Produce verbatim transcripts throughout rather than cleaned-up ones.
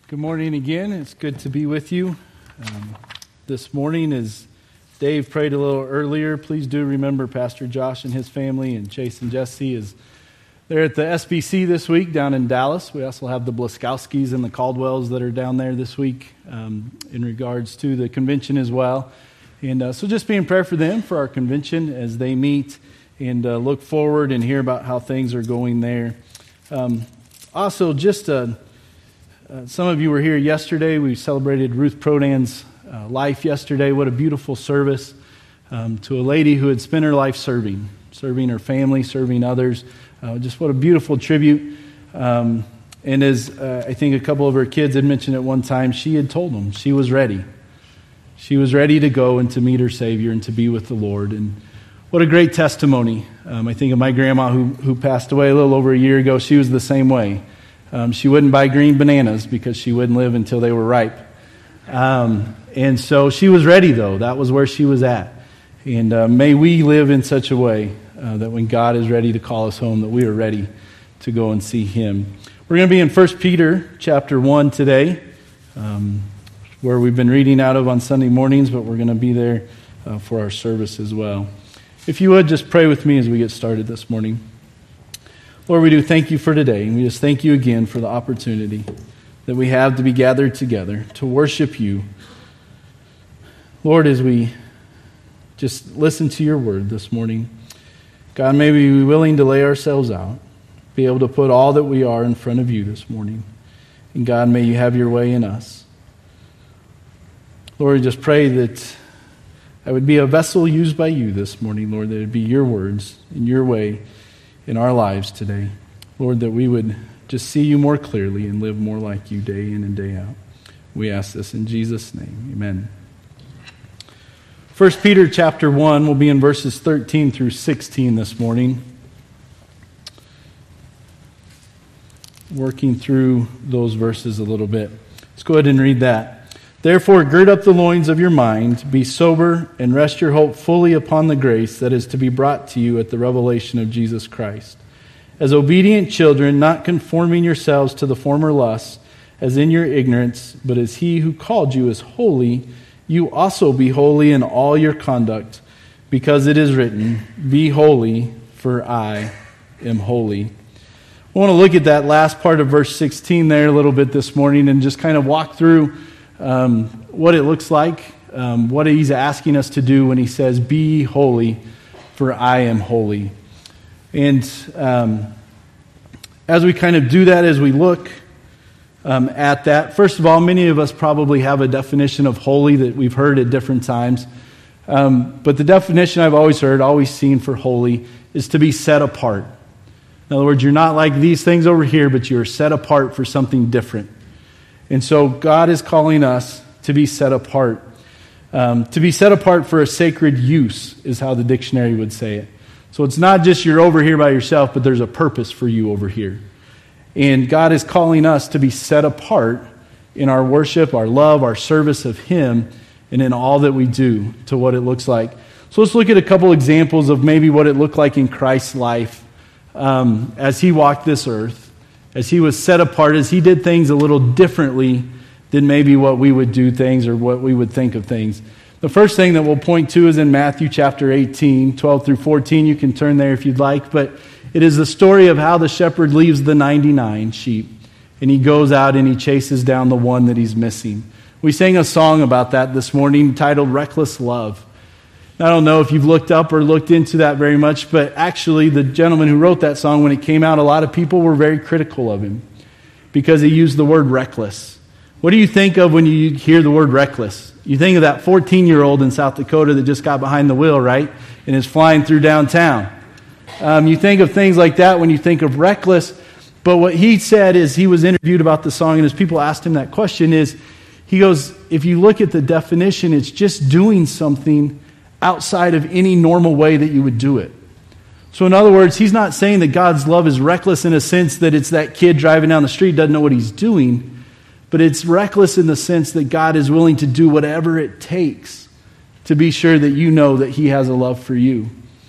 Good morning again. It's good to be with you. Um, this morning, as Dave prayed a little earlier, please do remember Pastor Josh and his family, and Chase and Jesse is they're at the S B C this week down in Dallas. We also have the Blaskowskis and the Caldwells that are down there this week um, in regards to the convention as well. And uh, so just be in prayer for them, for our convention as they meet, and uh, look forward and hear about how things are going there. Um, also, just a Uh, some of you were here yesterday. We celebrated Ruth Prodan's uh, life yesterday. What a beautiful service um, to a lady who had spent her life serving, serving her family, serving others. Uh, just what a beautiful tribute. Um, and as uh, I think a couple of her kids had mentioned at one time, she had told them she was ready. She was ready to go and to meet her Savior and to be with the Lord. And what a great testimony. Um, I think of my grandma who, who passed away a little over a year ago. She was the same way. Um, she wouldn't buy green bananas because she wouldn't live until they were ripe. Um, and so she was ready, though. That was where she was at. And uh, may we live in such a way uh, that when God is ready to call us home, that we are ready to go and see Him. We're going to be in First Peter chapter one today, um, where we've been reading out of on Sunday mornings, but we're going to be there uh, for our service as well. If you would, just pray with me as we get started this morning. Lord, we do thank you for today, and we just thank you again for the opportunity that we have to be gathered together to worship you. Lord, as we just listen to your word this morning, God, may we be willing to lay ourselves out, be able to put all that we are in front of you this morning. And God, may you have your way in us. Lord, we just pray that I would be a vessel used by you this morning, Lord, that it would be your words and your way in our lives today. Lord, that we would just see you more clearly and live more like you day in and day out. We ask this in Jesus' name. Amen. First Peter chapter one will be in verses thirteen through sixteen this morning. Working through those verses a little bit. Let's go ahead and read that. Therefore, gird up the loins of your mind, be sober, and rest your hope fully upon the grace that is to be brought to you at the revelation of Jesus Christ. As obedient children, not conforming yourselves to the former lusts, as in your ignorance, but as He who called you is holy, you also be holy in all your conduct, because it is written, be holy, for I am holy. I want to look at that last part of verse sixteen there a little bit this morning and just kind of walk through Um, what it looks like, um, what he's asking us to do when he says, be holy, for I am holy. And um, as we kind of do that, as we look um, at that, first of all, many of us probably have a definition of holy that we've heard at different times. Um, but the definition I've always heard, always seen for holy, is to be set apart. In other words, you're not like these things over here, but you're set apart for something different. And so God is calling us to be set apart. Um, to be set apart for a sacred use is how the dictionary would say it. So it's not just you're over here by yourself, but there's a purpose for you over here. And God is calling us to be set apart in our worship, our love, our service of Him, and in all that we do to what it looks like. So let's look at a couple examples of maybe what it looked like in Christ's life um, as He walked this earth. As He was set apart, as He did things a little differently than maybe what we would do things or what we would think of things. The first thing that we'll point to is in Matthew chapter eighteen, twelve through fourteen. You can turn there if you'd like. But it is the story of how the shepherd leaves the ninety-nine sheep. And he goes out and he chases down the one that he's missing. We sang a song about that this morning titled Reckless Love. I don't know if you've looked up or looked into that very much, but actually the gentleman who wrote that song, when it came out, a lot of people were very critical of him because he used the word reckless. What do you think of when you hear the word reckless? You think of that fourteen-year-old in South Dakota that just got behind the wheel, right, and is flying through downtown. Um, you think of things like that when you think of reckless, but what he said is he was interviewed about the song, and as people asked him that question is, he goes, if you look at the definition, it's just doing something outside of any normal way that you would do it. So in other words, he's not saying that God's love is reckless in a sense that it's that kid driving down the street, doesn't know what he's doing, but it's reckless in the sense that God is willing to do whatever it takes to be sure that you know that He has a love for you.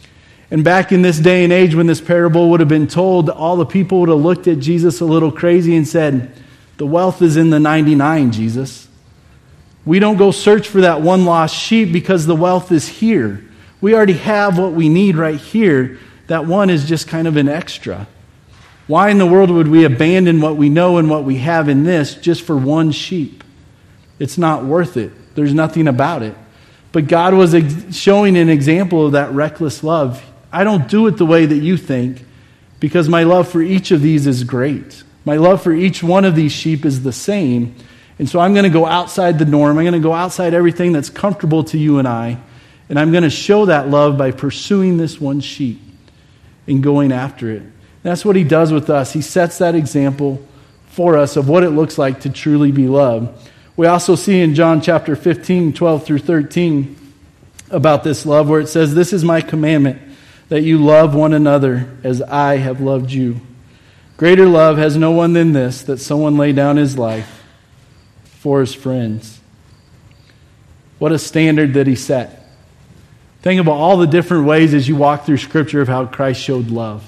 And back in this day and age when this parable would have been told, all the people would have looked at Jesus a little crazy and said, The wealth is in the ninety-nine, Jesus. We don't go search for that one lost sheep because the wealth is here. We already have what we need right here. That one is just kind of an extra. Why in the world would we abandon what we know and what we have in this just for one sheep? It's not worth it. There's nothing about it. But God was ex- showing an example of that reckless love. I don't do it the way that you think because my love for each of these is great. My love for each one of these sheep is the same. And so I'm going to go outside the norm. I'm going to go outside everything that's comfortable to you and I. And I'm going to show that love by pursuing this one sheep and going after it. That's what he does with us. He sets that example for us of what it looks like to truly be loved. We also see in John chapter fifteen, twelve through thirteen about this love where it says, "This is my commandment, that you love one another as I have loved you. Greater love has no one than this, that someone lay down his life for his friends." What a standard that he set. Think about all the different ways as you walk through Scripture of how Christ showed love.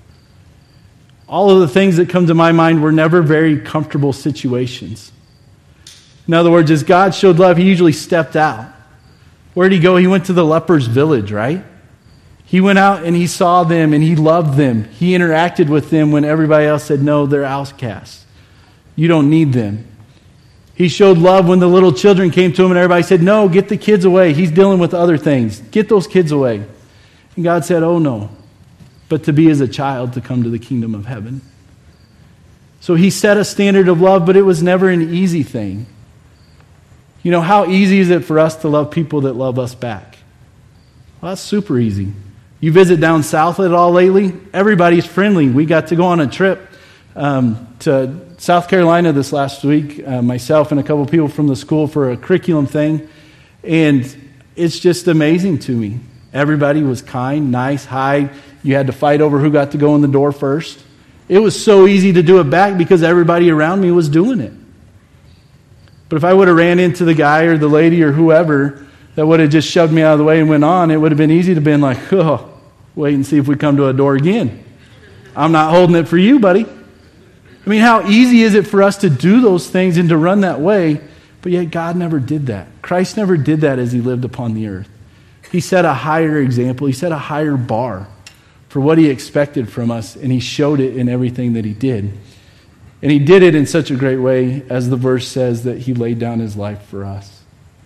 All of the things that come to my mind were never very comfortable situations. In other words, as God showed love, he usually stepped out. Where did he go? He went to the lepers' village, right? He went out and he saw them and he loved them. He interacted with them when everybody else said, no, they're outcasts. You don't need them. He showed love when the little children came to him and everybody said, no, get the kids away. He's dealing with other things. Get those kids away. And God said, oh no, but to be as a child to come to the kingdom of heaven. So he set a standard of love, but it was never an easy thing. You know, how easy is it for us to love people that love us back? Well, that's super easy. You visit down south at all lately? Everybody's friendly. We got to go on a trip um, to South Carolina this last week, uh, myself and a couple of people from the school for a curriculum thing. And it's just amazing to me. Everybody was kind, nice, hi. You had to fight over who got to go in the door first. It was so easy to do it back because everybody around me was doing it. But if I would have ran into the guy or the lady or whoever that would have just shoved me out of the way and went on, it would have been easy to have been like, oh, wait and see if we come to a door again. I'm not holding it for you, buddy. I mean, how easy is it for us to do those things and to run that way? But yet God never did that. Christ never did that as he lived upon the earth. He set a higher example. He set a higher bar for what he expected from us, and he showed it in everything that he did. And he did it in such a great way, as the verse says, that he laid down his life for us.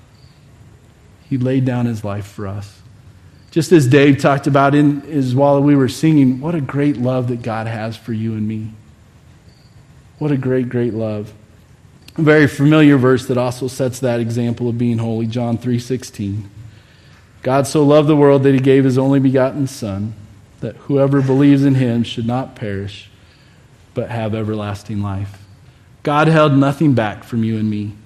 He laid down his life for us. Just as Dave talked about in is while we were singing, what a great love that God has for you and me. What a great, great love. A very familiar verse that also sets that example of being holy, John three sixteen. God so loved the world that he gave his only begotten Son, that whoever believes in him should not perish, but have everlasting life. God held nothing back from you and me.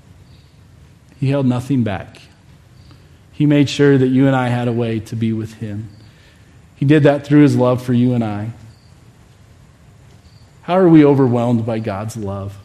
He held nothing back. He made sure that you and I had a way to be with him. He did that through his love for you and I. How are we overwhelmed by God's love?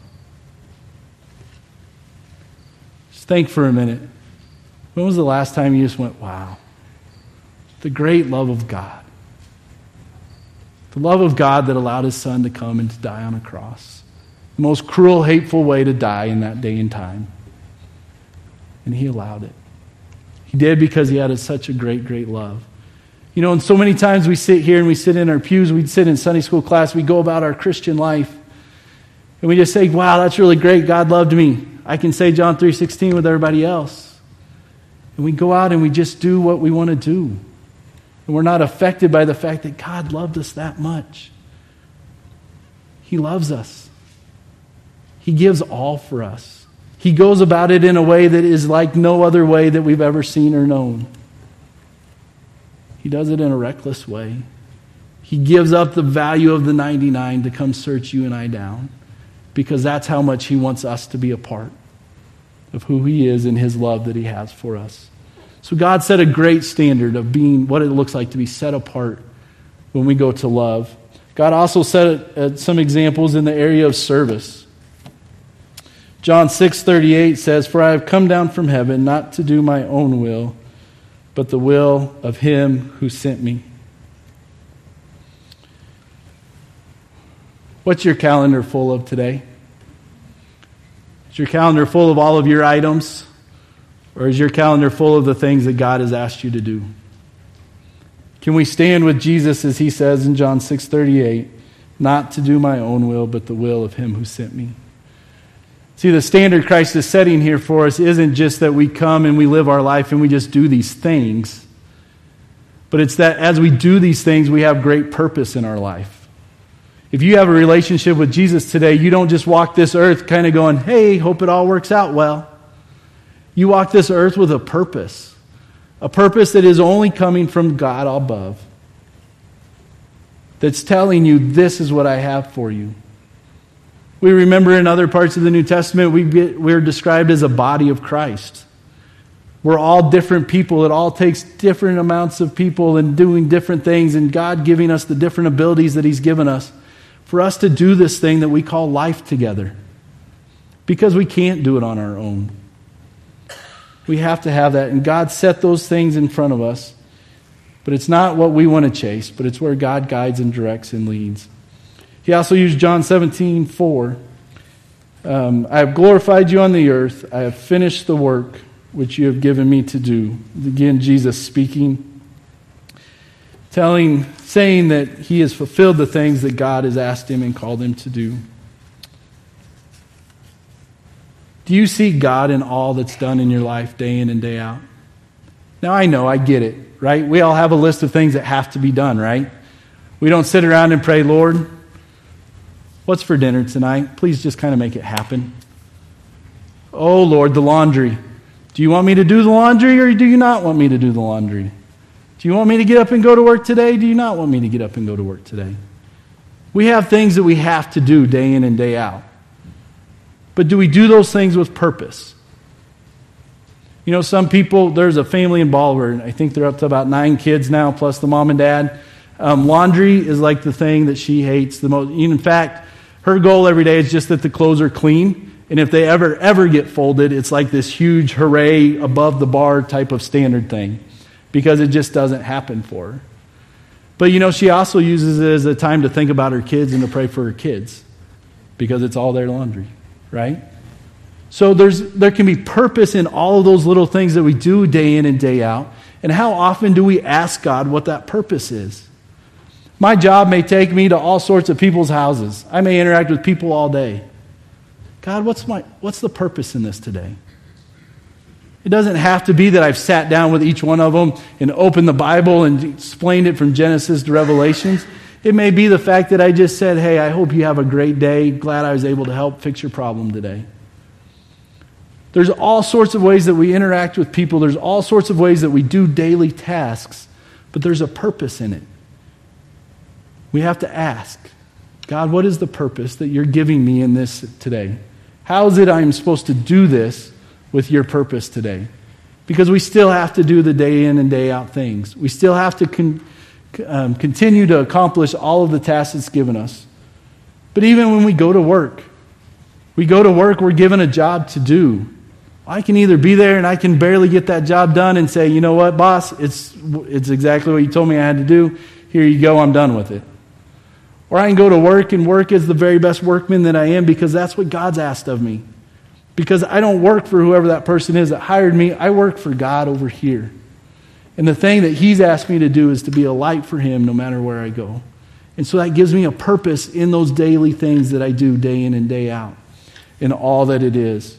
Just think for a minute. When was the last time you just went, wow, the great love of God? The love of God that allowed his Son to come and to die on a cross. The most cruel, hateful way to die in that day and time. And he allowed it. He did because he had such a great, great love. You know, and so many times we sit here and we sit in our pews, we'd sit in Sunday school class, we go about our Christian life, and we just say, wow, that's really great, God loved me. I can say John three sixteen with everybody else. And we go out and we just do what we want to do. And we're not affected by the fact that God loved us that much. He loves us. He gives all for us. He goes about it in a way that is like no other way that we've ever seen or known. He does it in a reckless way. He gives up the value of the ninety-nine to come search you and I down, because that's how much he wants us to be a part of who he is and his love that he has for us. So God set a great standard of being what it looks like to be set apart when we go to love. God also set uh, some examples in the area of service. John six thirty-eight says, "For I have come down from heaven not to do my own will, but the will of him who sent me." What's your calendar full of today? Is your calendar full of all of your items? Or is your calendar full of the things that God has asked you to do? Can we stand with Jesus as he says in John six thirty-eight, not to do my own will, but the will of him who sent me? See, the standard Christ is setting here for us isn't just that we come and we live our life and we just do these things, but it's that as we do these things, we have great purpose in our life. If you have a relationship with Jesus today, you don't just walk this earth kind of going, hey, hope it all works out well. You walk this earth with a purpose, a purpose that is only coming from God above, that's telling you this is what I have for you. We remember in other parts of the New Testament, we get, we're described as a body of Christ. We're all different people. It all takes different amounts of people and doing different things, and God giving us the different abilities that he's given us for us to do this thing that we call life together. Because we can't do it on our own. We have to have that, and God set those things in front of us. But it's not what we want to chase, but it's where God guides and directs and leads. He also used John seventeen four. Um, I have glorified you on the earth. I have finished the work which you have given me to do. Again, Jesus speaking, telling, saying that he has fulfilled the things that God has asked him and called him to do. Do you see God in all that's done in your life day in and day out? Now, I know, I get it, right? We all have a list of things that have to be done, right? We don't sit around and pray, Lord, what's for dinner tonight? Please just kind of make it happen. Oh, Lord, the laundry. Do you want me to do the laundry or do you not want me to do the laundry? Do you want me to get up and go to work today? Do you not want me to get up and go to work today? We have things that we have to do day in and day out. But do we do those things with purpose? You know, some people, there's a family in Baldwin, I think they're up to about nine kids now, plus the mom and dad. Um, laundry is like the thing that she hates the most. In fact, her goal every day is just that the clothes are clean. And if they ever, ever get folded, it's like this huge hooray above the bar type of standard thing. Because it just doesn't happen for her. But you know, she also uses it as a time to think about her kids and to pray for her kids. Because it's all their laundry. Right? So there's there can be purpose in all of those little things that we do day in and day out. And how often do we ask God what that purpose is? My job may take me to all sorts of people's houses. I may interact with people all day. God, what's my what's the purpose in this today? It doesn't have to be that I've sat down with each one of them and opened the Bible and explained it from Genesis to Revelations. It may be the fact that I just said, hey, I hope you have a great day. Glad I was able to help fix your problem today. There's all sorts of ways that we interact with people. There's all sorts of ways that we do daily tasks. But there's a purpose in it. We have to ask, God, what is the purpose that you're giving me in this today? How is it I'm supposed to do this with your purpose today? Because we still have to do the day in and day out things. We still have to con- um, continue to accomplish all of the tasks it's given us. But even when we go to work, we go to work, we're given a job to do. I can either be there and I can barely get that job done and say, you know what, boss, it's it's exactly what you told me I had to do. Here you go, I'm done with it. Or I can go to work and work as the very best workman that I am because that's what God's asked of me. Because I don't work for whoever that person is that hired me. I work for God over here. And the thing that he's asked me to do is to be a light for him no matter where I go. And so that gives me a purpose in those daily things that I do day in and day out. In all that it is.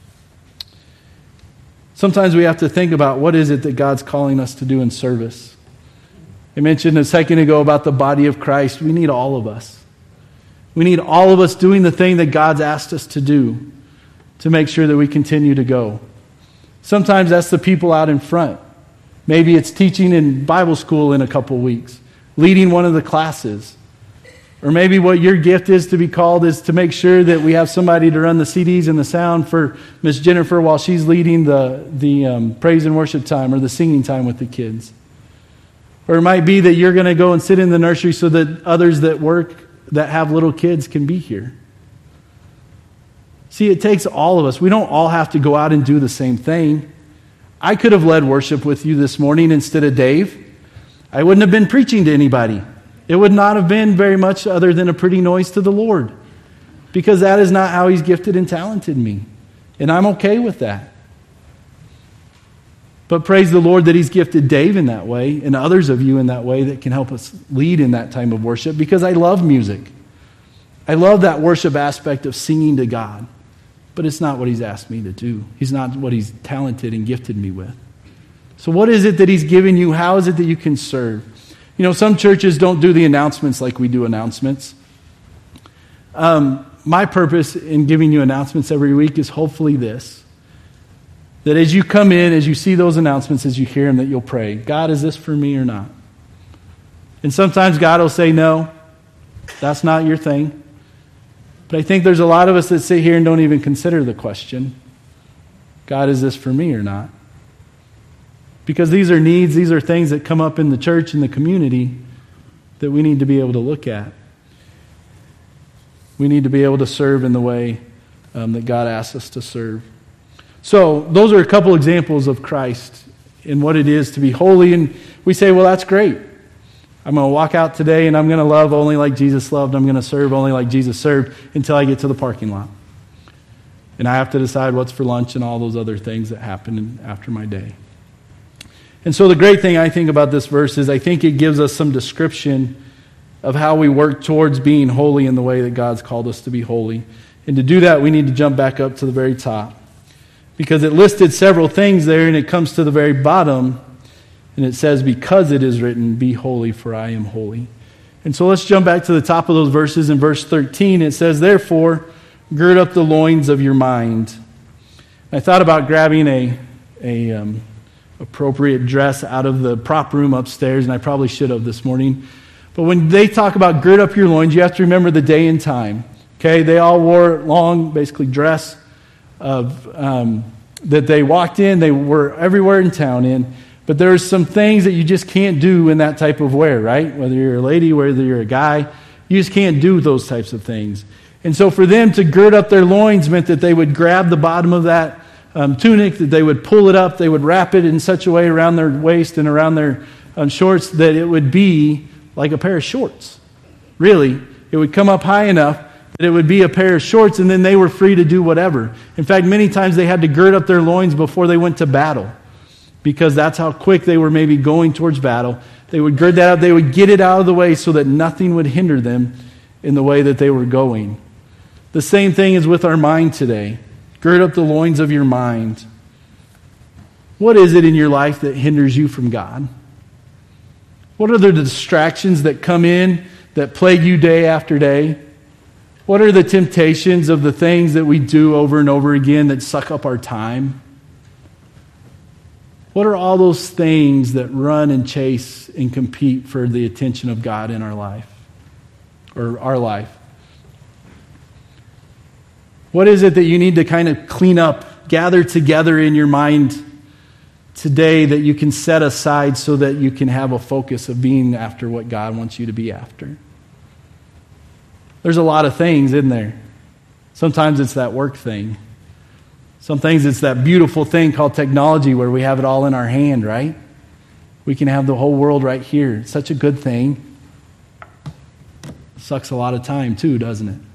Sometimes we have to think about what is it that God's calling us to do in service. I mentioned a second ago about the body of Christ. We need all of us. We need all of us doing the thing that God's asked us to do to make sure that we continue to go. Sometimes that's the people out in front. Maybe it's teaching in Bible school in a couple weeks, leading one of the classes. Or maybe what your gift is to be called is to make sure that we have somebody to run the C Ds and the sound for Miss Jennifer while she's leading the, the um, praise and worship time or the singing time with the kids. Or it might be that you're going to go and sit in the nursery so that others that work, that have little kids can be here. See, it takes all of us. We don't all have to go out and do the same thing. I could have led worship with you this morning instead of Dave. I wouldn't have been preaching to anybody. It would not have been very much other than a pretty noise to the Lord. Because that is not how he's gifted and talented me. And I'm okay with that. But praise the Lord that He's gifted Dave in that way and others of you in that way that can help us lead in that time of worship, because I love music. I love that worship aspect of singing to God. But it's not what He's asked me to do. He's not what He's talented and gifted me with. So what is it that He's given you? How is it that you can serve? You know, some churches don't do the announcements like we do announcements. Um, my purpose in giving you announcements every week is hopefully this. That as you come in, as you see those announcements, as you hear them, that you'll pray, God, is this for me or not? And sometimes God will say, no, that's not your thing. But I think there's a lot of us that sit here and don't even consider the question, God, is this for me or not? Because these are needs, these are things that come up in the church, in the community, that we need to be able to look at. We need to be able to serve in the way um, that God asks us to serve. So those are a couple examples of Christ and what it is to be holy. And we say, well, that's great. I'm going to walk out today and I'm going to love only like Jesus loved. I'm going to serve only like Jesus served until I get to the parking lot. And I have to decide what's for lunch and all those other things that happen after my day. And so the great thing I think about this verse is I think it gives us some description of how we work towards being holy in the way that God's called us to be holy. And to do that, we need to jump back up to the very top. Because it listed several things there, and it comes to the very bottom, and it says, because it is written, be holy, for I am holy. And so let's jump back to the top of those verses. In verse thirteen, it says, therefore, gird up the loins of your mind. I thought about grabbing a, a um, appropriate dress out of the prop room upstairs, and I probably should have this morning. But when they talk about gird up your loins, you have to remember the day and time. Okay, they all wore long, basically dress, of um, that they walked in, they were everywhere in town in, but there's some things that you just can't do in that type of wear, right? Whether you're a lady, whether you're a guy, you just can't do those types of things. And so for them to gird up their loins meant that they would grab the bottom of that um, tunic, that they would pull it up, they would wrap it in such a way around their waist and around their um, shorts that it would be like a pair of shorts. Really, it would come up high enough that it would be a pair of shorts, and then they were free to do whatever. In fact, many times they had to gird up their loins before they went to battle, because that's how quick they were maybe going towards battle. They would gird that up, they would get it out of the way so that nothing would hinder them in the way that they were going. The same thing is with our mind today. Gird up the loins of your mind. What is it in your life that hinders you from God? What are the distractions that come in that plague you day after day? What are the temptations of the things that we do over and over again that suck up our time? What are all those things that run and chase and compete for the attention of God in our life, or our life? What is it that you need to kind of clean up, gather together in your mind today that you can set aside so that you can have a focus of being after what God wants you to be after? There's a lot of things in there. Sometimes it's that work thing. Some things it's that beautiful thing called technology where we have it all in our hand, right? We can have the whole world right here. It's such a good thing. Sucks a lot of time too, doesn't it?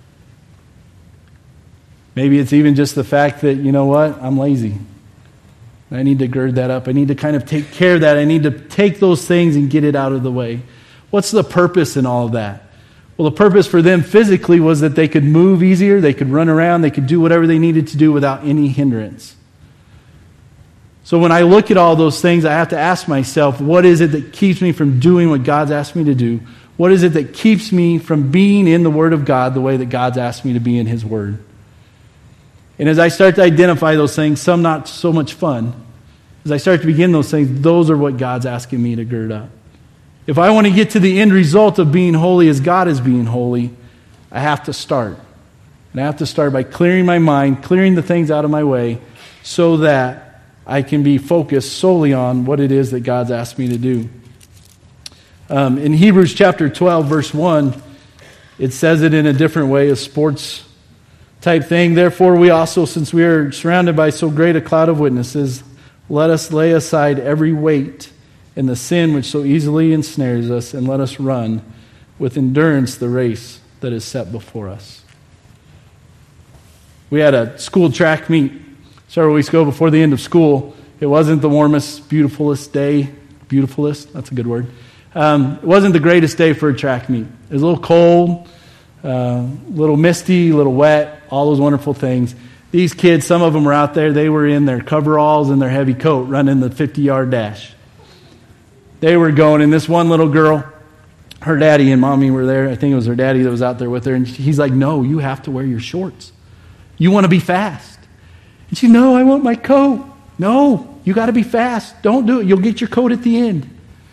Maybe it's even just the fact that, you know what, I'm lazy. I need to gird that up. I need to kind of take care of that. I need to take those things and get it out of the way. What's the purpose in all of that? Well, the purpose for them physically was that they could move easier, they could run around, they could do whatever they needed to do without any hindrance. So when I look at all those things, I have to ask myself, what is it that keeps me from doing what God's asked me to do? What is it that keeps me from being in the Word of God the way that God's asked me to be in His Word? And as I start to identify those things, some not so much fun, as I start to begin those things, those are what God's asking me to gird up. If I want to get to the end result of being holy as God is being holy, I have to start. And I have to start by clearing my mind, clearing the things out of my way, so that I can be focused solely on what it is that God's asked me to do. Um, in Hebrews chapter twelve, verse one, it says it in a different way, a sports type thing. Therefore, we also, since we are surrounded by so great a cloud of witnesses, let us lay aside every weight and the sin which so easily ensnares us, and let us run with endurance the race that is set before us. We had a school track meet several weeks ago before the end of school. It wasn't the warmest, beautifulest day. Beautifulest? That's a good word. Um, it wasn't the greatest day for a track meet. It was a little cold, a uh, little misty, a little wet, all those wonderful things. These kids, some of them were out there. They were in their coveralls and their heavy coat running the fifty-yard dash. They were going, and this one little girl, her daddy and mommy were there. I think it was her daddy that was out there with her. And he's like, no, you have to wear your shorts. You want to be fast. And she, no, I want my coat. No, you got to be fast. Don't do it. You'll get your coat at the end.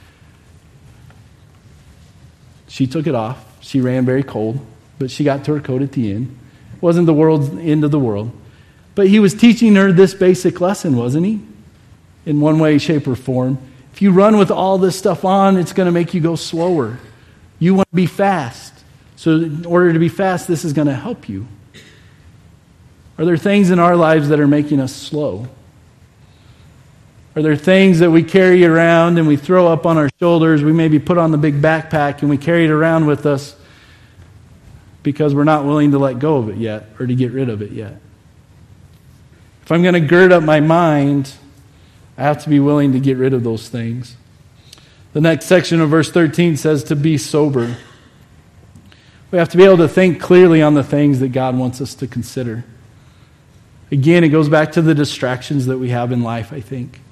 She took it off. She ran very cold, but she got to her coat at the end. It wasn't the world's end of the world. But he was teaching her this basic lesson, wasn't he? In one way, shape, or form. If you run with all this stuff on, it's going to make you go slower. You want to be fast. So in order to be fast, this is going to help you. Are there things in our lives that are making us slow? Are there things that we carry around and we throw up on our shoulders? We maybe put on the big backpack and we carry it around with us because we're not willing to let go of it yet or to get rid of it yet. If I'm going to gird up my mind, I have to be willing to get rid of those things. The next section of verse thirteen says to be sober. We have to be able to think clearly on the things that God wants us to consider. Again, it goes back to the distractions that we have in life, I think.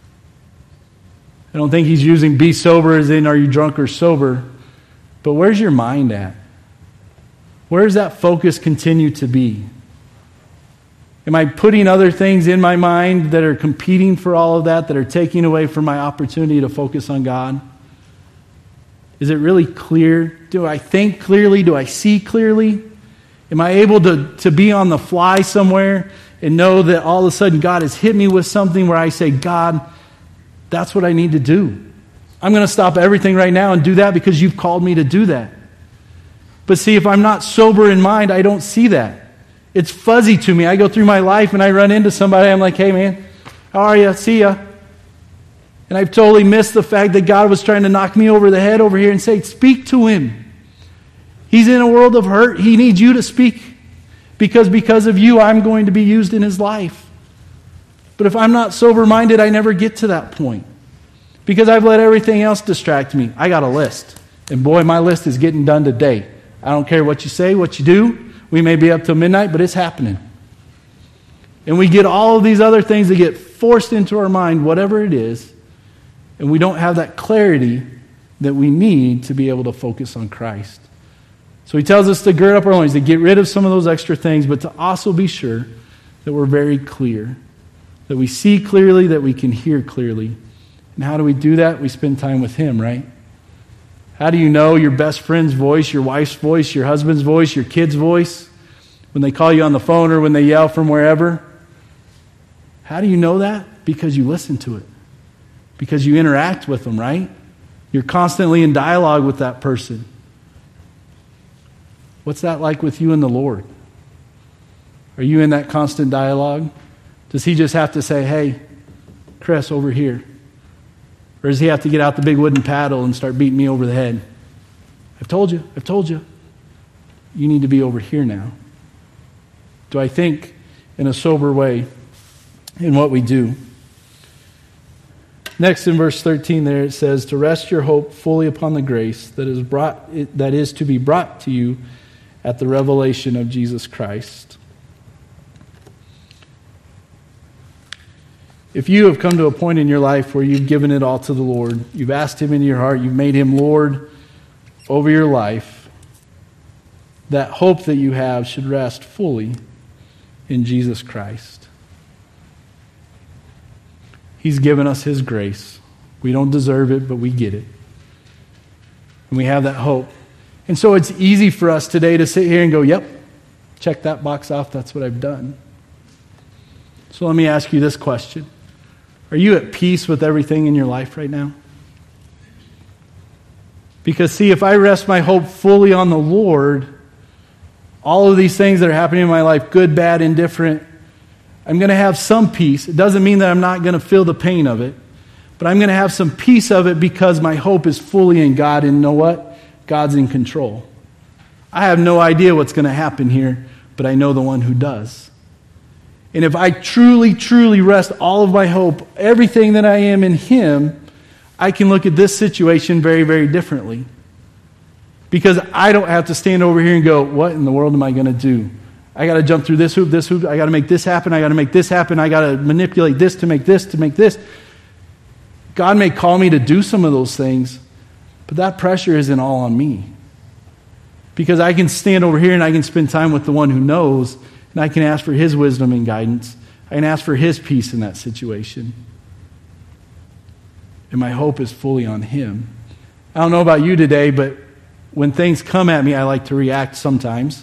I don't think he's using be sober as in are you drunk or sober, but where's your mind at? Where does that focus continue to be? Am I putting other things in my mind that are competing for all of that, that are taking away from my opportunity to focus on God? Is it really clear? Do I think clearly? Do I see clearly? Am I able to, to be on the fly somewhere and know that all of a sudden God has hit me with something where I say, God, that's what I need to do. I'm going to stop everything right now and do that because you've called me to do that. But see, if I'm not sober in mind, I don't see that. It's fuzzy to me. I go through my life and I run into somebody. I'm like, hey man, how are you? See ya. And I've totally missed the fact that God was trying to knock me over the head over here and say, speak to him. He's in a world of hurt. He needs you to speak. Because because of you, I'm going to be used in his life. But if I'm not sober-minded, I never get to that point. Because I've let everything else distract me. I got a list. And boy, my list is getting done today. I don't care what you say, what you do. We may be up till midnight, but it's happening. And we get all of these other things that get forced into our mind, whatever it is, and we don't have that clarity that we need to be able to focus on Christ. So he tells us to gird up our loins, to get rid of some of those extra things, but to also be sure that we're very clear, that we see clearly, that we can hear clearly. And how do we do that? We spend time with him, right? How do you know your best friend's voice, your wife's voice, your husband's voice, your kid's voice, when they call you on the phone or when they yell from wherever? How do you know that? Because you listen to it. Because you interact with them, right? You're constantly in dialogue with that person. What's that like with you and the Lord? Are you in that constant dialogue? Does he just have to say, hey, Chris, over here? Or does he have to get out the big wooden paddle and start beating me over the head? I've told you, I've told you. You need to be over here now. Do I think in a sober way in what we do? Next in verse thirteen there it says, to rest your hope fully upon the grace that is brought that is to be brought to you at the revelation of Jesus Christ. If you have come to a point in your life where you've given it all to the Lord, you've asked him into your heart, you've made him Lord over your life, that hope that you have should rest fully in Jesus Christ. He's given us his grace. We don't deserve it, but we get it. And we have that hope. And so it's easy for us today to sit here and go, yep, check that box off, that's what I've done. So let me ask you this question. Are you at peace with everything in your life right now? Because see, if I rest my hope fully on the Lord, all of these things that are happening in my life, good, bad, indifferent, I'm going to have some peace. It doesn't mean that I'm not going to feel the pain of it, but I'm going to have some peace of it because my hope is fully in God, and you know what? God's in control. I have no idea what's going to happen here, but I know the one who does. And if I truly, truly rest all of my hope, everything that I am in Him, I can look at this situation very, very differently. Because I don't have to stand over here and go, what in the world am I going to do? I got to jump through this hoop, this hoop. I got to make this happen. I got to make this happen. I got to manipulate this to make this, to make this. God may call me to do some of those things, but that pressure isn't all on me. Because I can stand over here and I can spend time with the one who knows, and I can ask for His wisdom and guidance. I can ask for His peace in that situation. And my hope is fully on Him. I don't know about you today, but when things come at me, I like to react sometimes.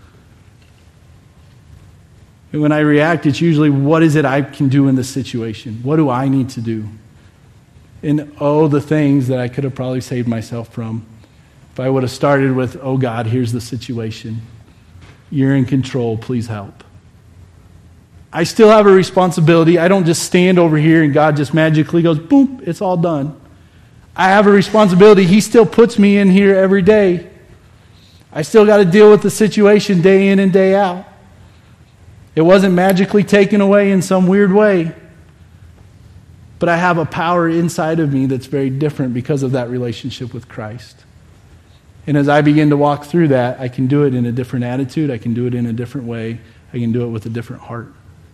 And when I react, it's usually, what is it I can do in this situation? What do I need to do? And oh, the things that I could have probably saved myself from. If I would have started with, oh God, here's the situation. You're in control, please help. I still have a responsibility. I don't just stand over here and God just magically goes, boom, it's all done. I have a responsibility. He still puts me in here every day. I still got to deal with the situation day in and day out. It wasn't magically taken away in some weird way. But I have a power inside of me that's very different because of that relationship with Christ. And as I begin to walk through that, I can do it in a different attitude. I can do it in a different way. I can do it with a different heart.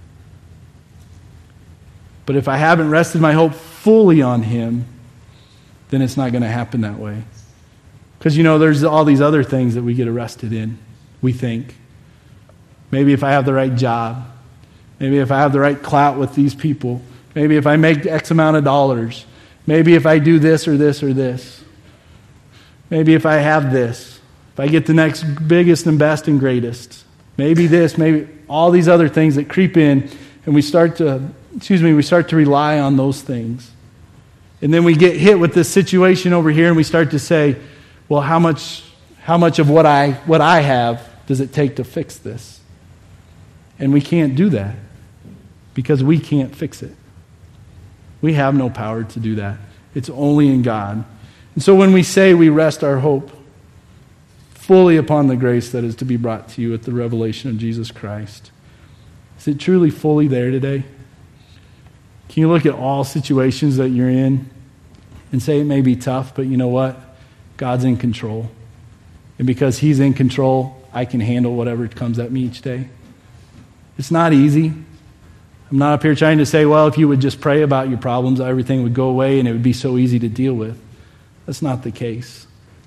But if I haven't rested my hope fully on Him, then it's not going to happen that way. Because, you know, there's all these other things that we get arrested in, we think. Maybe if I have the right job. Maybe if I have the right clout with these people. Maybe if I make X amount of dollars. Maybe if I do this or this or this. Maybe if I have this. If I get the next biggest and best and greatest. Maybe this, maybe all these other things that creep in, and we start to, excuse me, we start to rely on those things. And then we get hit with this situation over here and we start to say, well, how much how much of what I what I have does it take to fix this? And we can't do that because we can't fix it. We have no power to do that. It's only in God. And so when we say we rest our hope fully upon the grace that is to be brought to you at the revelation of Jesus Christ, is it truly fully there today? Can you look at all situations that you're in and say it may be tough, but you know what? God's in control. And because He's in control, I can handle whatever comes at me each day. It's not easy. I'm not up here trying to say, well, if you would just pray about your problems, everything would go away and it would be so easy to deal with. That's not the case.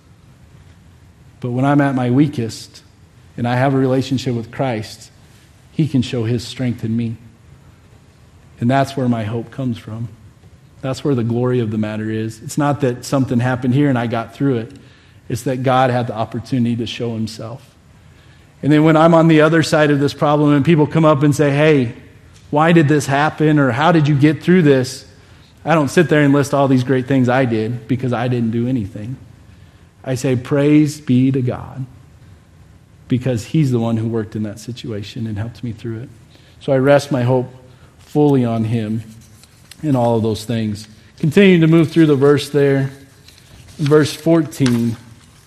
But when I'm at my weakest and I have a relationship with Christ, He can show His strength in me. And that's where my hope comes from. That's where the glory of the matter is. It's not that something happened here and I got through it. It's that God had the opportunity to show Himself. And then when I'm on the other side of this problem and people come up and say, hey, why did this happen? Or how did you get through this? I don't sit there and list all these great things I did because I didn't do anything. I say, praise be to God, because He's the one who worked in that situation and helped me through it. So I rest my hope fully on Him in all of those things. Continuing to move through the verse there. In verse fourteen.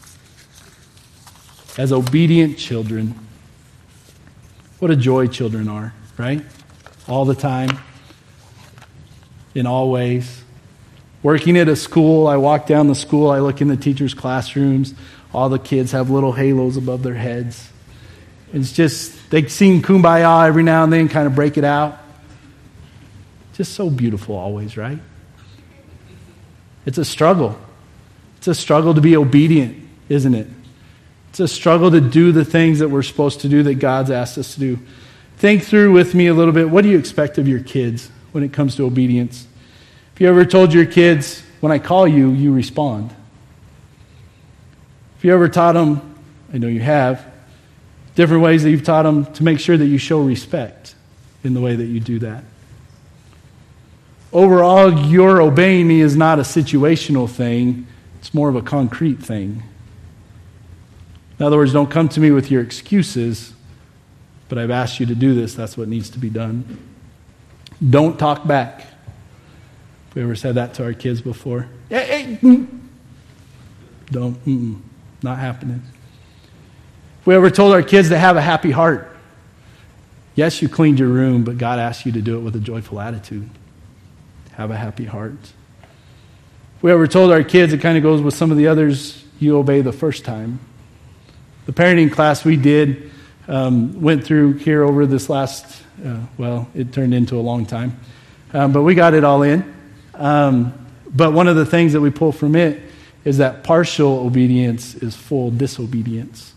As obedient children. What a joy children are, right? All the time. In all ways. Working at a school, I walk down the school, I look in the teachers' classrooms. All the kids have little halos above their heads. It's just, they sing Kumbaya every now and then, kind of break it out. Just so beautiful always, right? It's a struggle. It's a struggle to be obedient, isn't it? It's a struggle to do the things that we're supposed to do, that God's asked us to do. Think through with me a little bit. What do you expect of your kids when it comes to obedience? Have you ever told your kids, when I call you, you respond? Have you ever taught them, I know you have, different ways that you've taught them to make sure that you show respect in the way that you do that? Overall, your obeying me is not a situational thing. It's more of a concrete thing. In other words, don't come to me with your excuses, but I've asked you to do this. That's what needs to be done. Don't talk back. Have we ever said that to our kids before? Hey, hey, mm. Don't. Mm-mm, not happening. Have we ever told our kids to have a happy heart? Yes, you cleaned your room, but God asked you to do it with a joyful attitude. Have a happy heart. If we ever told our kids, it kind of goes with some of the others, you obey the first time. The parenting class we did um, went through here over this last, uh, well, it turned into a long time. Um, but we got it all in. Um, but one of the things that we pull from it is that partial obedience is full disobedience.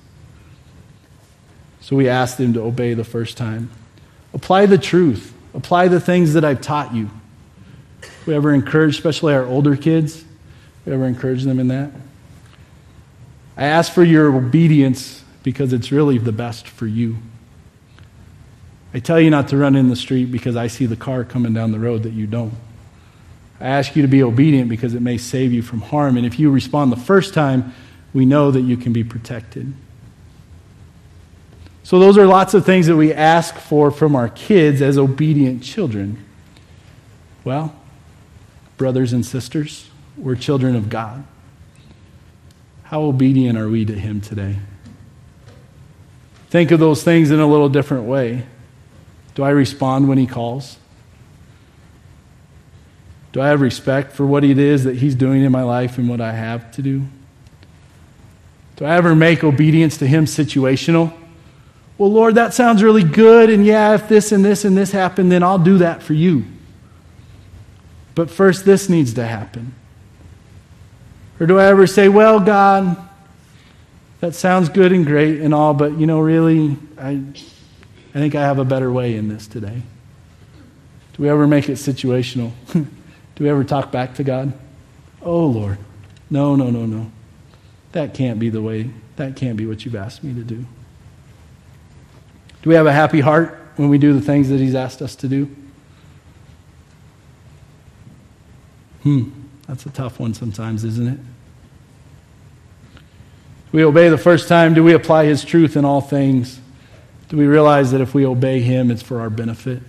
So we asked them to obey the first time. Apply the truth. Apply the things that I've taught you. We ever encourage, especially our older kids, we ever encourage them in that? I ask for your obedience because it's really the best for you. I tell you not to run in the street because I see the car coming down the road that you don't. I ask you to be obedient because it may save you from harm. And if you respond the first time, we know that you can be protected. So those are lots of things that we ask for from our kids as obedient children. Well, brothers and sisters, we're children of God. How obedient are we to Him today? Think of those things in a little different way. Do I respond when He calls? Do I have respect for what it is that He's doing in my life and what I have to do? Do I ever make obedience to Him situational? Well, Lord, that sounds really good, and yeah, if this and this and this happen, then I'll do that for you. But first, this needs to happen. Or do I ever say, well, God, that sounds good and great and all, but, you know, really, I, I think I have a better way in this today. Do we ever make it situational? Do we ever talk back to God? Oh, Lord, no, no, no, no. That can't be the way, that can't be what you've asked me to do. Do we have a happy heart when we do the things that He's asked us to do? Hmm, that's a tough one sometimes, isn't it? Do we obey the first time? Do we apply His truth in all things? Do we realize that if we obey Him, it's for our benefit?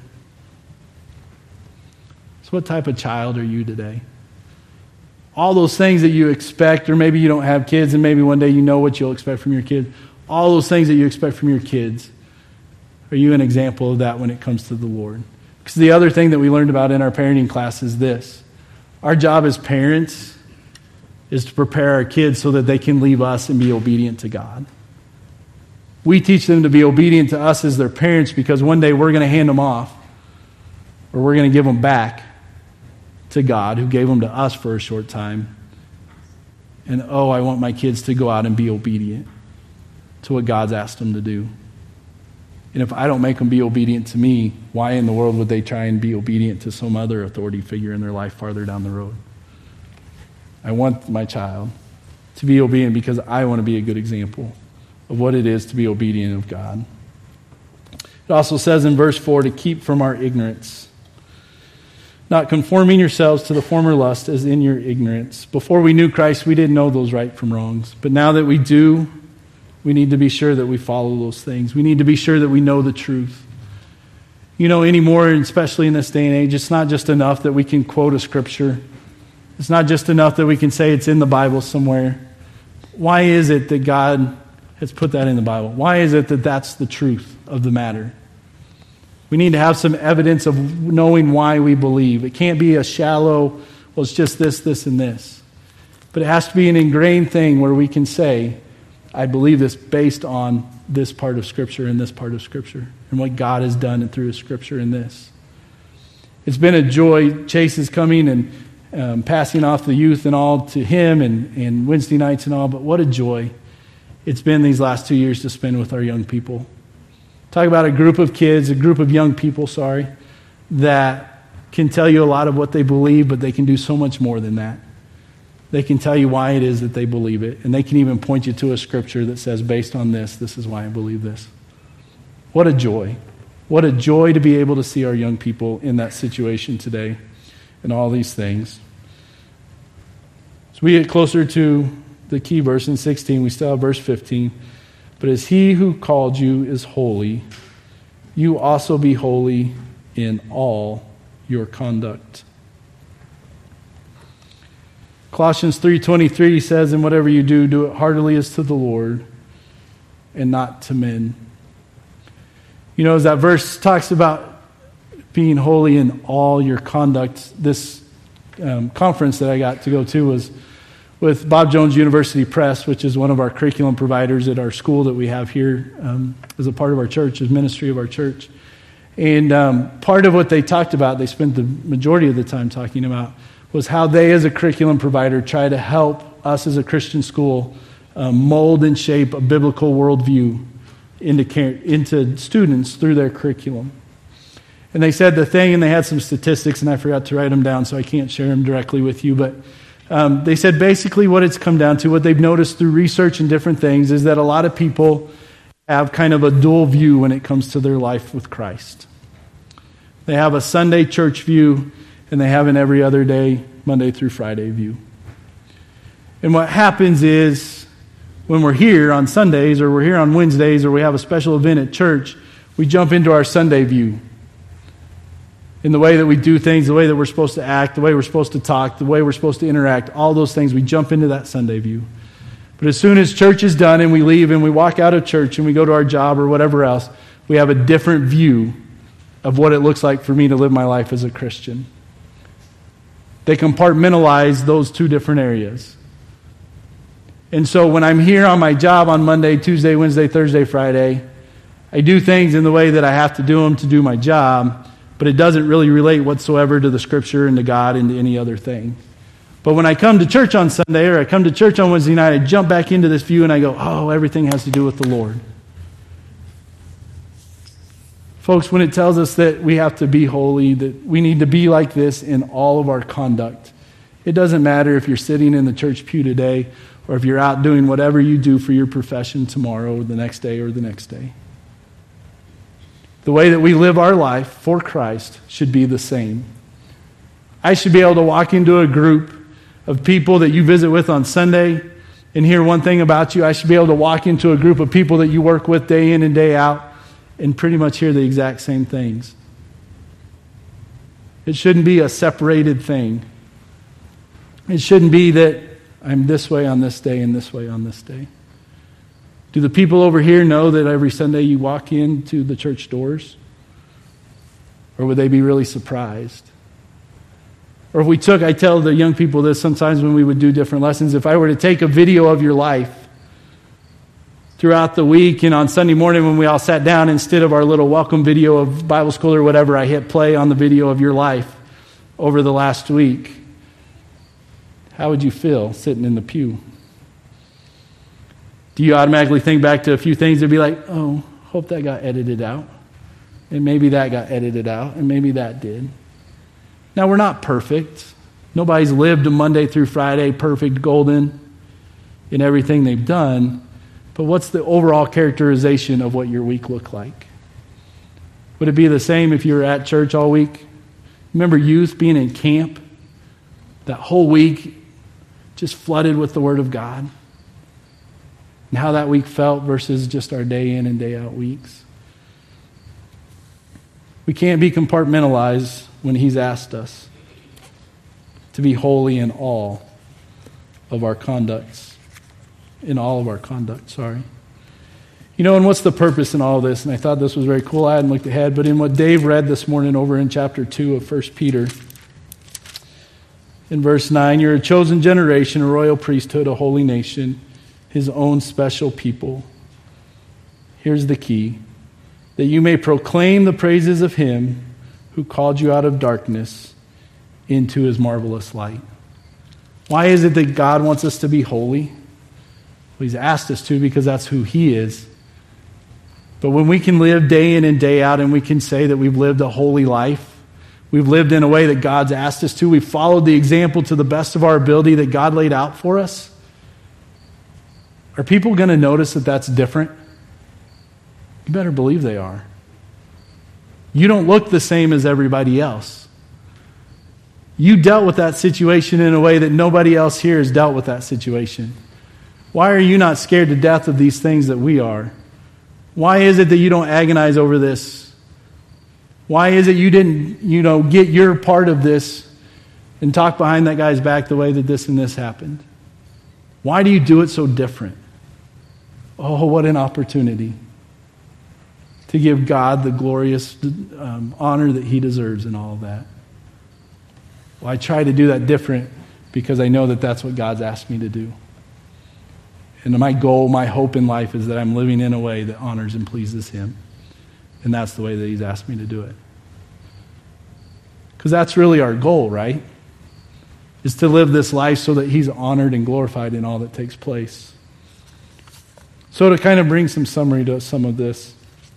So what type of child are you today? All those things that you expect, or maybe you don't have kids, and maybe one day you know what you'll expect from your kids. All those things that you expect from your kids, are you an example of that when it comes to the Lord? Because the other thing that we learned about in our parenting class is this. Our job as parents is to prepare our kids so that they can leave us and be obedient to God. We teach them to be obedient to us as their parents because one day we're going to hand them off, or we're going to give them back to God who gave them to us for a short time. And oh, I want my kids to go out and be obedient to what God's asked them to do. And if I don't make them be obedient to me, why in the world would they try and be obedient to some other authority figure in their life farther down the road? I want my child to be obedient because I want to be a good example of what it is to be obedient of God. It also says in verse four to keep from our ignorance, not conforming yourselves to the former lust as in your ignorance. Before we knew Christ, we didn't know those right from wrongs. But now that we do, we need to be sure that we follow those things. We need to be sure that we know the truth. You know, anymore, and especially in this day and age, it's not just enough that we can quote a scripture. It's not just enough that we can say it's in the Bible somewhere. Why is it that God has put that in the Bible? Why is it that that's the truth of the matter? We need to have some evidence of knowing why we believe. It can't be a shallow, well, it's just this, this, and this. But it has to be an ingrained thing where we can say, I believe this based on this part of Scripture and this part of Scripture and what God has done and through His Scripture in this. It's been a joy. Chase is coming and um, passing off the youth and all to him and, and Wednesday nights and all, but what a joy it's been these last two years to spend with our young people. Talk about a group of kids, a group of young people, sorry, that can tell you a lot of what they believe, but they can do so much more than that. They can tell you why it is that they believe it. And they can even point you to a scripture that says, based on this, this is why I believe this. What a joy. What a joy to be able to see our young people in that situation today and all these things. So we get closer to the key verse in sixteen. We still have verse fifteen. But as He who called you is holy, you also be holy in all your conduct. Colossians three twenty-three says, and whatever you do, do it heartily as to the Lord and not to men. You know, as that verse talks about being holy in all your conduct, this um, conference that I got to go to was with Bob Jones University Press, which is one of our curriculum providers at our school that we have here um, as a part of our church, as ministry of our church. And um, part of what they talked about, they spent the majority of the time talking about, was how they as a curriculum provider try to help us as a Christian school um, mold and shape a biblical worldview into, into students through their curriculum. And they said the thing, and they had some statistics, and I forgot to write them down, so I can't share them directly with you, but Um, they said basically what it's come down to, what they've noticed through research and different things, is that a lot of people have kind of a dual view when it comes to their life with Christ. They have a Sunday church view, and they have an every other day, Monday through Friday view. And what happens is, when we're here on Sundays, or we're here on Wednesdays, or we have a special event at church, we jump into our Sunday view. In the way that we do things, the way that we're supposed to act, the way we're supposed to talk, the way we're supposed to interact, all those things, we jump into that Sunday view. But as soon as church is done and we leave and we walk out of church and we go to our job or whatever else, we have a different view of what it looks like for me to live my life as a Christian. They compartmentalize those two different areas. And so when I'm here on my job on Monday, Tuesday, Wednesday, Thursday, Friday, I do things in the way that I have to do them to do my job, but it doesn't really relate whatsoever to the Scripture and to God and to any other thing. But when I come to church on Sunday or I come to church on Wednesday night, I jump back into this view and I go, oh, everything has to do with the Lord. Folks, when it tells us that we have to be holy, that we need to be like this in all of our conduct, it doesn't matter if you're sitting in the church pew today or if you're out doing whatever you do for your profession tomorrow or the next day or the next day. The way that we live our life for Christ should be the same. I should be able to walk into a group of people that you visit with on Sunday and hear one thing about you. I should be able to walk into a group of people that you work with day in and day out and pretty much hear the exact same things. It shouldn't be a separated thing. It shouldn't be that I'm this way on this day and this way on this day. Do the people over here know that every Sunday you walk into the church doors? Or would they be really surprised? Or if we took, I tell the young people this sometimes when we would do different lessons, if I were to take a video of your life throughout the week and on Sunday morning when we all sat down, instead of our little welcome video of Bible school or whatever, I hit play on the video of your life over the last week, how would you feel sitting in the pew? Do you automatically think back to a few things and be like, oh, hope that got edited out. And maybe that got edited out. And maybe that did. Now, we're not perfect. Nobody's lived a Monday through Friday perfect, golden in everything they've done. But what's the overall characterization of what your week looked like? Would it be the same if you were at church all week? Remember youth being in camp? That whole week just flooded with the Word of God? And how that week felt versus just our day in and day out weeks. We can't be compartmentalized when He's asked us to be holy in all of our conducts. In all of our conduct, sorry. You know, and what's the purpose in all of this? And I thought this was very cool. I hadn't looked ahead, but in what Dave read this morning over in chapter two of First Peter, in verse nine, you're a chosen generation, a royal priesthood, a holy nation, His own special people. Here's the key. That you may proclaim the praises of Him who called you out of darkness into His marvelous light. Why is it that God wants us to be holy? Well, He's asked us to because that's who He is. But when we can live day in and day out and we can say that we've lived a holy life, we've lived in a way that God's asked us to, we've followed the example to the best of our ability that God laid out for us, are people going to notice that that's different? You better believe they are. You don't look the same as everybody else. You dealt with that situation in a way that nobody else here has dealt with that situation. Why are you not scared to death of these things that we are? Why is it that you don't agonize over this? Why is it you didn't, you know, get your part of this and talk behind that guy's back the way that this and this happened? Why do you do it so different? Oh, what an opportunity to give God the glorious um, honor that he deserves in all of that. Well, I try to do that different because I know that that's what God's asked me to do. And my goal, my hope in life is that I'm living in a way that honors and pleases him. And that's the way that he's asked me to do it. Because that's really our goal, right? Is to live this life so that he's honored and glorified in all that takes place. So to kind of bring some summary to some of this,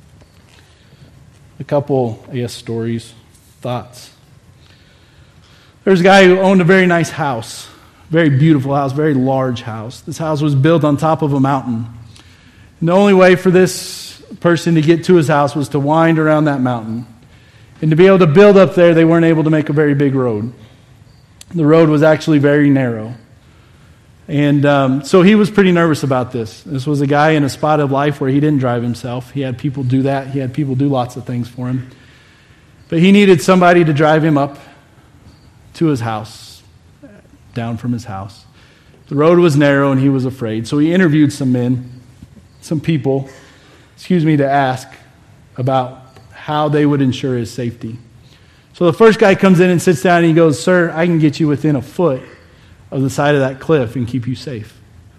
a couple, I guess, stories, thoughts. There's a guy who owned a very nice house, very beautiful house, very large house. This house was built on top of a mountain. And the only way for this person to get to his house was to wind around that mountain. And to be able to build up there, they weren't able to make a very big road. The road was actually very narrow. And um, so he was pretty nervous about this. This was a guy in a spot of life where he didn't drive himself. He had people do that. He had people do lots of things for him. But he needed somebody to drive him up to his house, down from his house. The road was narrow and he was afraid. So he interviewed some men, some people, excuse me, to ask about how they would ensure his safety. So the first guy comes in and sits down and he goes, "Sir, I can get you within a foot of the side of that cliff and keep you safe.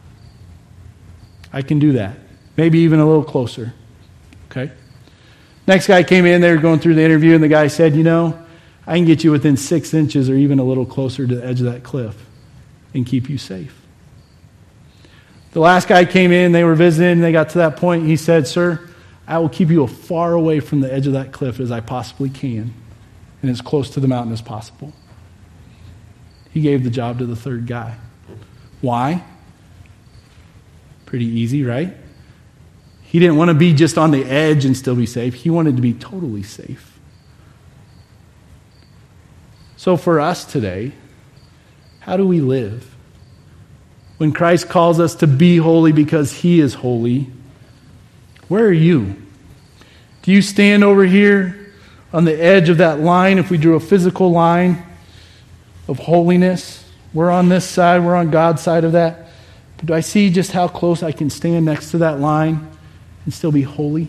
I can do that. Maybe even a little closer." Okay? Next guy came in, they were going through the interview, and the guy said, "You know, I can get you within six inches or even a little closer to the edge of that cliff and keep you safe." The last guy came in, they were visiting, and they got to that point, and he said, "Sir, I will keep you as far away from the edge of that cliff as I possibly can, and as close to the mountain as possible." He gave the job to the third guy. Why? Pretty easy, right? He didn't want to be just on the edge and still be safe. He wanted to be totally safe. So for us today, how do we live? When Christ calls us to be holy because he is holy, where are you? Do you stand over here on the edge of that line? If we drew a physical line of holiness, we're on this side, we're on God's side of that. But do I see just how close I can stand next to that line and still be holy?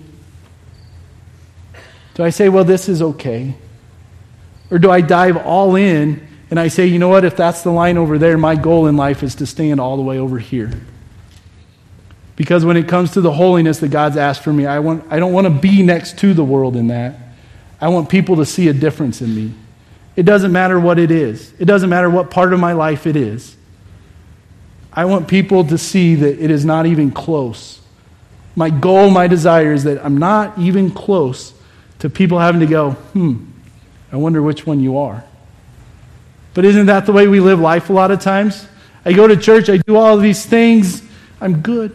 Do I say, well, this is okay? Or do I dive all in and I say, you know what, if that's the line over there, my goal in life is to stand all the way over here? Because when it comes to the holiness that God's asked for me, I want I don't want to be next to the world in that. I want people to see a difference in me. It doesn't matter what it is. It doesn't matter what part of my life it is. I want people to see that it is not even close. My goal, my desire is that I'm not even close to people having to go, hmm, I wonder which one you are. But isn't that the way we live life a lot of times? I go to church, I do all of these things, I'm good.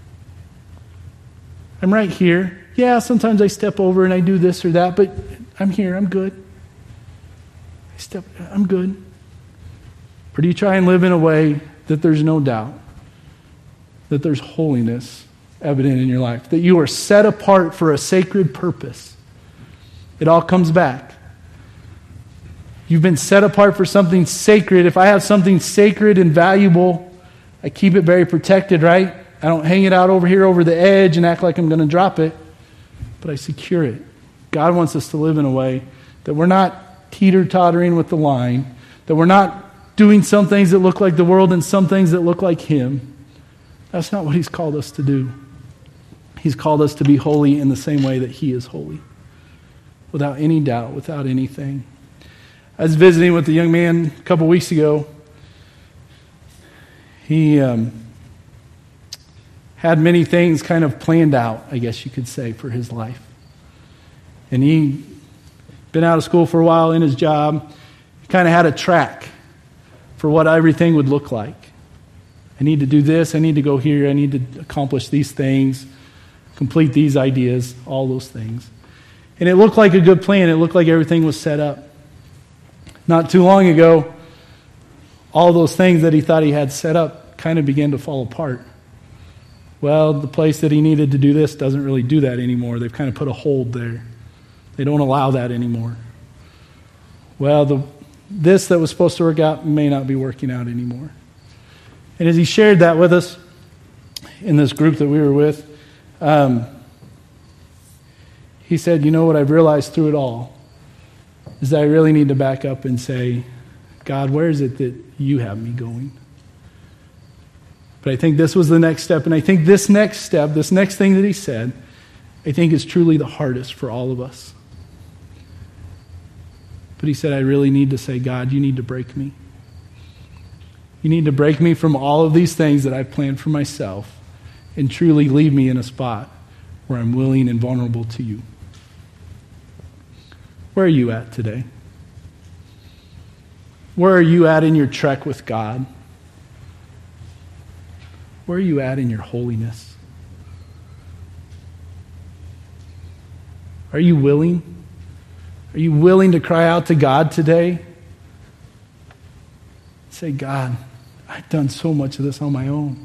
I'm right here. Yeah, sometimes I step over and I do this or that, but I'm here, I'm good. I step, I'm good. Or do you try and live in a way that there's no doubt that there's holiness evident in your life, that you are set apart for a sacred purpose? It all comes back. You've been set apart for something sacred. If I have something sacred and valuable, I keep it very protected, right? I don't hang it out over here over the edge and act like I'm going to drop it, but I secure it. God wants us to live in a way that we're not teeter-tottering with the line, that we're not doing some things that look like the world and some things that look like him. That's not what he's called us to do. He's called us to be holy in the same way that he is holy, without any doubt, without anything. I was visiting with a young man a couple weeks ago. He um, had many things kind of planned out, I guess you could say, for his life. And he'd been out of school for a while in his job. He kind of had a track for what everything would look like. I need to do this, I need to go here, I need to accomplish these things, complete these ideas, all those things. And it looked like a good plan. It looked like everything was set up. Not too long ago, all those things that he thought he had set up kind of began to fall apart. Well, the place that he needed to do this doesn't really do that anymore. They've kind of put a hold there. They don't allow that anymore. Well, the this that was supposed to work out may not be working out anymore. And as he shared that with us in this group that we were with, um, he said, you know what I've realized through it all is that I really need to back up and say, God, where is it that you have me going? But I think this was the next step, and I think this next step, this next thing that he said, I think is truly the hardest for all of us. But he said, I really need to say, God, you need to break me. You need to break me from all of these things that I've planned for myself and truly leave me in a spot where I'm willing and vulnerable to you. Where are you at today? Where are you at in your trek with God? Where are you at in your holiness? Are you willing? Are you willing to cry out to God today? Say, God, I've done so much of this on my own.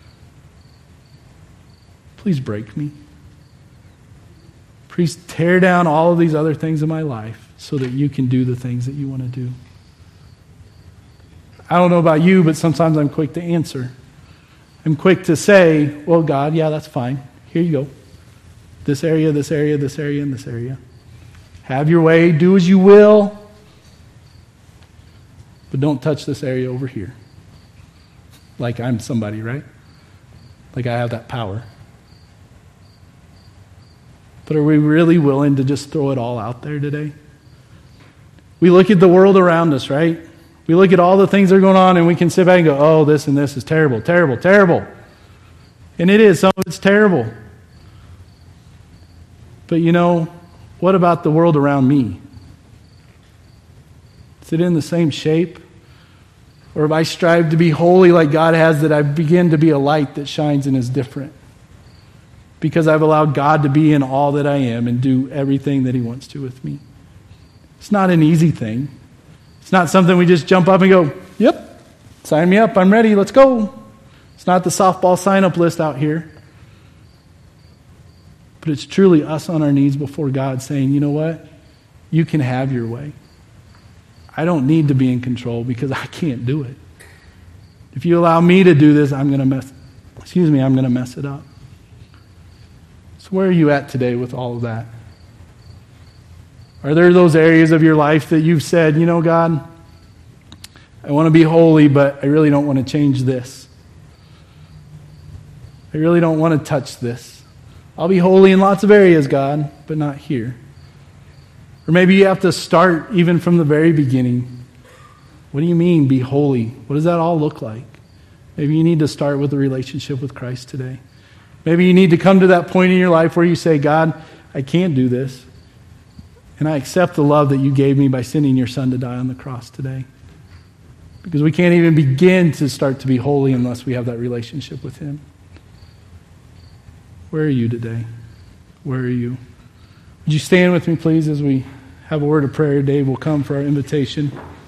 Please break me. Please tear down all of these other things in my life so that you can do the things that you want to do. I don't know about you, but sometimes I'm quick to answer. I'm quick to say, well, God, yeah, that's fine. Here you go. This area, this area, this area, and this area. Have your way. Do as you will. But don't touch this area over here. Like I'm somebody, right? Like I have that power. But are we really willing to just throw it all out there today? We look at the world around us, right? We look at all the things that are going on and we can sit back and go, oh, this and this is terrible, terrible, terrible. And it is. Some of it's terrible. But you know, what about the world around me? Is it in the same shape? Or have I strived to be holy like God has, that I begin to be a light that shines and is different? Because I've allowed God to be in all that I am and do everything that he wants to with me. It's not an easy thing. It's not something we just jump up and go, yep, sign me up, I'm ready, let's go. It's not the softball sign-up list out here. But it's truly us on our knees before God saying, you know what? You can have your way. I don't need to be in control because I can't do it. If you allow me to do this, I'm going to mess, excuse me, I'm going to mess it up. So where are you at today with all of that? Are there those areas of your life that you've said, you know, God, I want to be holy, but I really don't want to change this. I really don't want to touch this. I'll be holy in lots of areas, God, but not here. Or maybe you have to start even from the very beginning. What do you mean, be holy? What does that all look like? Maybe you need to start with a relationship with Christ today. Maybe you need to come to that point in your life where you say, God, I can't do this. And I accept the love that you gave me by sending your son to die on the cross today. Because we can't even begin to start to be holy unless we have that relationship with him. Where are you today? Where are you? Would you stand with me, please, as we have a word of prayer? Dave will come for our invitation.